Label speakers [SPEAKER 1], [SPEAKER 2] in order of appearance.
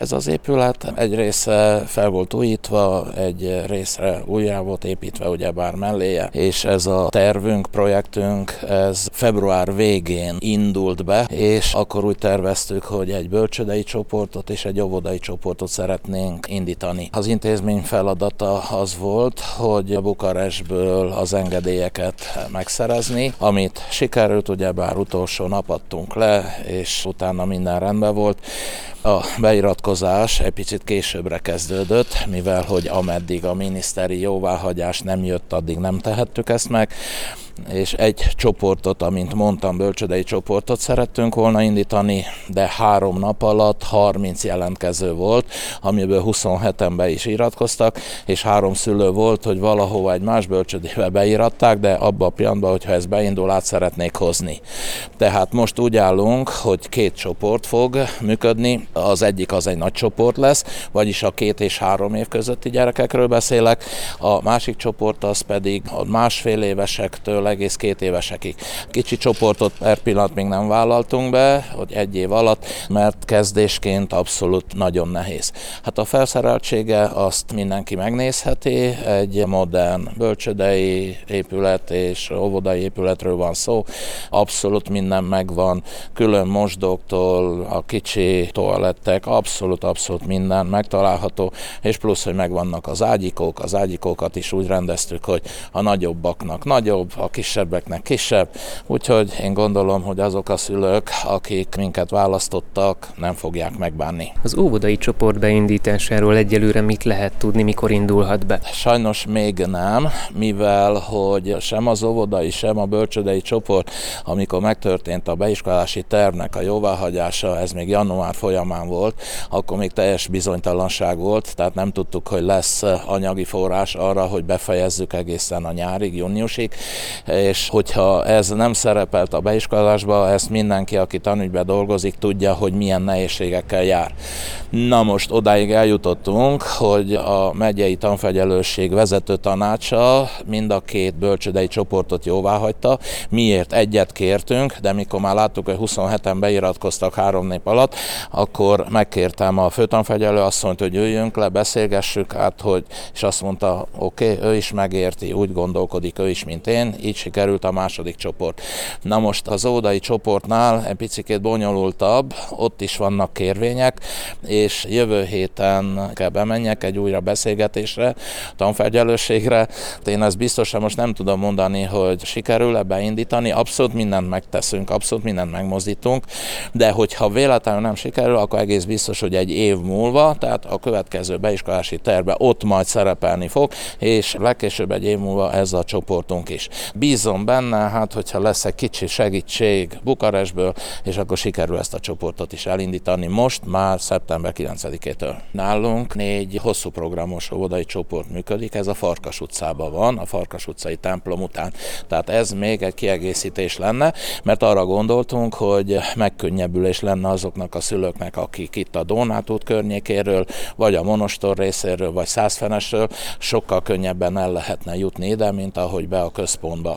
[SPEAKER 1] Ez az épület egy része fel volt újítva, egy részre újjá volt építve, ugyebár melléje, és ez a tervünk, projektünk, ez február végén indult be, és akkor úgy terveztük, hogy egy bölcsődei csoportot és egy óvodai csoportot szeretnénk indítani. Az intézmény feladata az volt, hogy Bukarestből az engedélyeket megszerezni, amit sikerült, ugyebár utolsó nap adtunk le, és utána minden rendben volt. A beiratkozás egy picit későbbre kezdődött, mivel hogy ameddig a miniszteri jóváhagyás nem jött, addig nem tehettük ezt meg, és egy csoportot, amint mondtam, bölcsődei csoportot szerettünk volna indítani, de 3 nap alatt 30 jelentkező volt, amiből 27-en be is iratkoztak, és 3 szülő volt, hogy valahova egy más bölcsődébe beiratták, de abban a pillanatban, hogyha ez beindul, át szeretnék hozni. Tehát most úgy állunk, hogy 2 csoport fog működni, az egyik az egy nagy csoport lesz, vagyis a 2 és 3 év közötti gyerekekről beszélek, a másik csoport az pedig a másfél évesektől egész 2 évesekig. Kicsi csoportot per pillanat még nem vállaltunk be, hogy 1 év alatt, mert kezdésként abszolút nagyon nehéz. Hát a felszereltsége azt mindenki megnézheti, egy modern bölcsődei épület és óvodai épületről van szó, abszolút minden megvan, külön mosdóktól, a kicsi toalettek, abszolút minden megtalálható, és plusz, hogy megvannak az ágyikókat is úgy rendeztük, hogy a nagyobbaknak nagyobb, a kisebbeknek kisebb, úgyhogy én gondolom, hogy azok a szülők, akik minket választottak, nem fogják megbánni.
[SPEAKER 2] Az óvodai csoport beindításáról egyelőre mit lehet tudni, mikor indulhat be?
[SPEAKER 1] Sajnos még nem, mivel hogy sem az óvodai, sem a bölcsődei csoport, amikor megtörtént a beiskolási tervnek a jóváhagyása, ez még január folyamán volt, akkor még teljes bizonytalanság volt, tehát nem tudtuk, hogy lesz anyagi forrás arra, hogy befejezzük egészen a nyárig, júniusig, és hogyha ez nem szerepelt a beiskolásba, ezt mindenki, aki tanügyben dolgozik, tudja, hogy milyen nehézségekkel jár. Na most odáig eljutottunk, hogy a megyei tanfegyelőség vezető tanácsa mind a 2 bölcsődei csoportot jóváhagyta. Miért? Egyet kértünk, de mikor már láttuk, hogy 27-en beiratkoztak 3 nap alatt, akkor megkértem a főtanfegyelő asszonyt, hogy üljünk le, beszélgessük át, és azt mondta, oké, ő is megérti, úgy gondolkodik ő is, mint én, így sikerült a második csoport. Na most az óvodai csoportnál egy picit bonyolultabb, ott is vannak kérvények, és jövő héten kell bemenjek egy újra beszélgetésre, tanfelügyelőségre. Én ezt biztosan most nem tudom mondani, hogy sikerül-e beindítani, abszolút mindent megteszünk, abszolút mindent megmozdítunk, de hogyha véletlenül nem sikerül, akkor egész biztos, hogy egy év múlva, tehát a következő beiskolási tervben ott majd szerepelni fog, és legkésőbb egy év múlva ez a csoportunk is. Bízom benne, hát hogyha lesz egy kicsi segítség Bukarestből, és akkor sikerül ezt a csoportot is elindítani most, már szeptember 9-től. Nálunk 4 hosszú programos óvodai csoport működik, ez a Farkas utcában van, a Farkas utcai templom után. Tehát ez még egy kiegészítés lenne, mert arra gondoltunk, hogy megkönnyebbülés lenne azoknak a szülőknek, akik itt a Dónát út környékéről, vagy a Monostor részéről, vagy Szászfenesről sokkal könnyebben el lehetne jutni ide, mint ahogy be a központba.